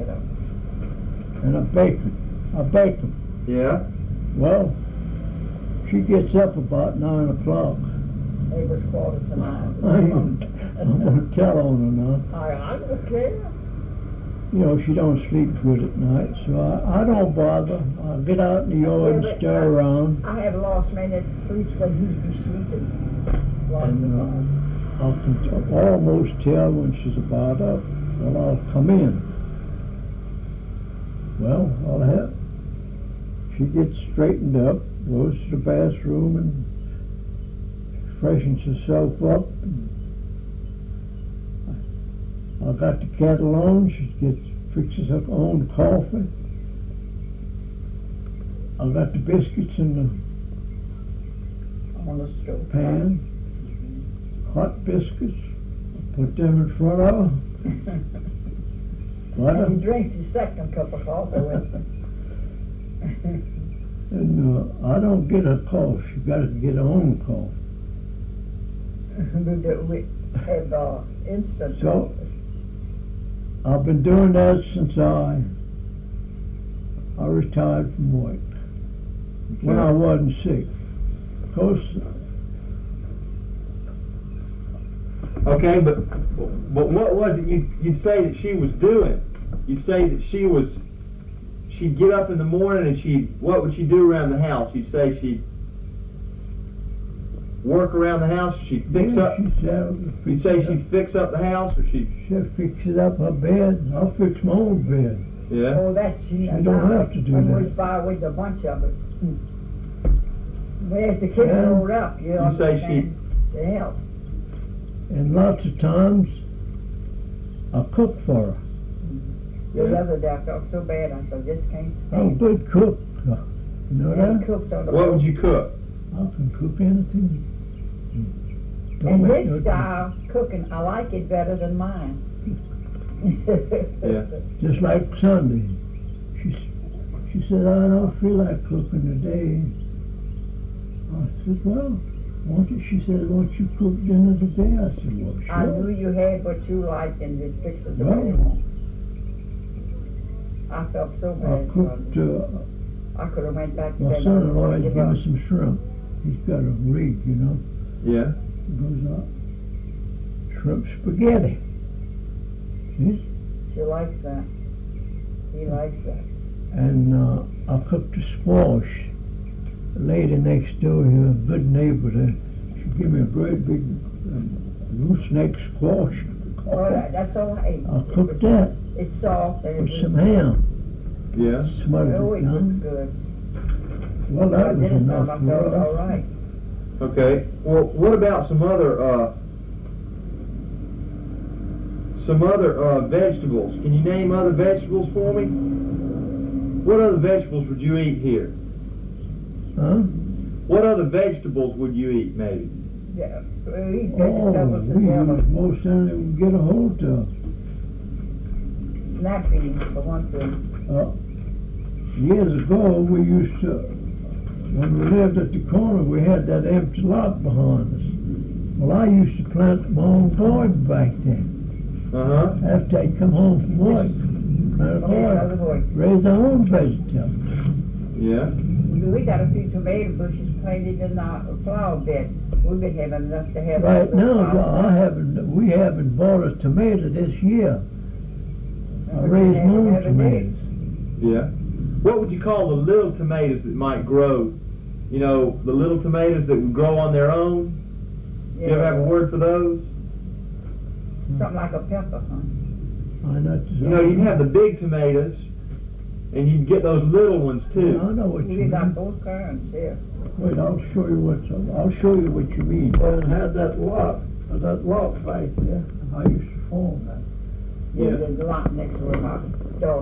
get up. And I bake 'em. Yeah. Well, she gets up about 9 o'clock. It was 8:45. I'm gonna tell on her now. I don't care. You know, she don't sleep good at night, so I don't bother. I get out in the yard and stir around. I have lost many that sleeps when he'd be sleeping. Lots of And times. I can almost tell when she's about up. Well, I'll come in. Well, I'll have. She gets straightened up, goes to the bathroom and freshens herself up. I got the kettle on. She fixes her own coffee. I got the biscuits in On the the stove. pan, hot biscuits. I put them in front of her. Butter. And he drinks his second cup of coffee with it. And I don't get her coffee. She got to get her own coffee. We have instant So- coffee. I've been doing that since I retired from work. When I wasn't sick. Of course, Okay, but what was it you'd say that she was doing? You'd say that she'd get up in the morning and what would she do around the house? You'd say she'd work around the house, she'd fix up, you'd say she'd fix up the house, or she'd... She'll fix it up her bed. I'll fix my own bed. Yeah? Oh, that's you. You don't have to do when that. we buy with a bunch of it. Well, as the kids Yeah. rolled up, you know, You say to help. And lots of times, I cook for her. The Yeah. other day I felt so bad, I said, just can't I'm a stand good cook. You know And that? cooked on the What would you cook? I can cook anything. Don't And make his no style cooking, I like it better than mine. Yeah. Just like Sunday. She said, I don't feel like cooking today. I said, well, won't you? She said, won't you cook dinner today? I said, well, sure. I knew you had what you liked and it fixes the Well, way. I felt so I bad. cooked, I could have went back to my bed. son-in-law has Give given up. me some shrimp. He's got a rig, you know. Yeah. It goes up. Shrimp spaghetti. See? She likes that. He likes that. And I cooked a squash. The lady next door here, a good neighbor there, she gave me a great big gooseneck squash. All right, that's all right. I cooked that It's soft and it with was some ham. Yeah. Smothered Oh, it it was down. good. Well, I that was did it enough for myself, for all us. right. Okay. Well, what about some other vegetables? Can you name other vegetables for me? What other vegetables would you eat here? Huh? What other vegetables would you eat, maybe? Yeah, we eat Oh, vegetables we together. use most anything we can get a hold of. Snap beans, for one thing. Years ago, we used to, when we lived at the corner, we had that empty lot behind us. Well, I used to plant my own garden back then. Uh-huh. After I'd come home from work, plant a Oh, garden, other boy. raise our own vegetables. Yeah. We got a few tomato bushes planted in our flower bed. We've been having enough to have. Right now, flowers. we haven't bought a tomato this year. I We raised my haven't own every day. tomatoes. Yeah. What would you call the little tomatoes that might grow? You know, the little tomatoes that would grow on their own? Yeah. You ever have a word for those? Something like a pepper, huh? I know. You know, you'd have the big tomatoes, and you'd get those little ones too. I know what you We got mean. both kinds here. Wait, I'll show you what you mean. Well, it had that lot right there. I used to form that. Yeah. There's a lot next to our house.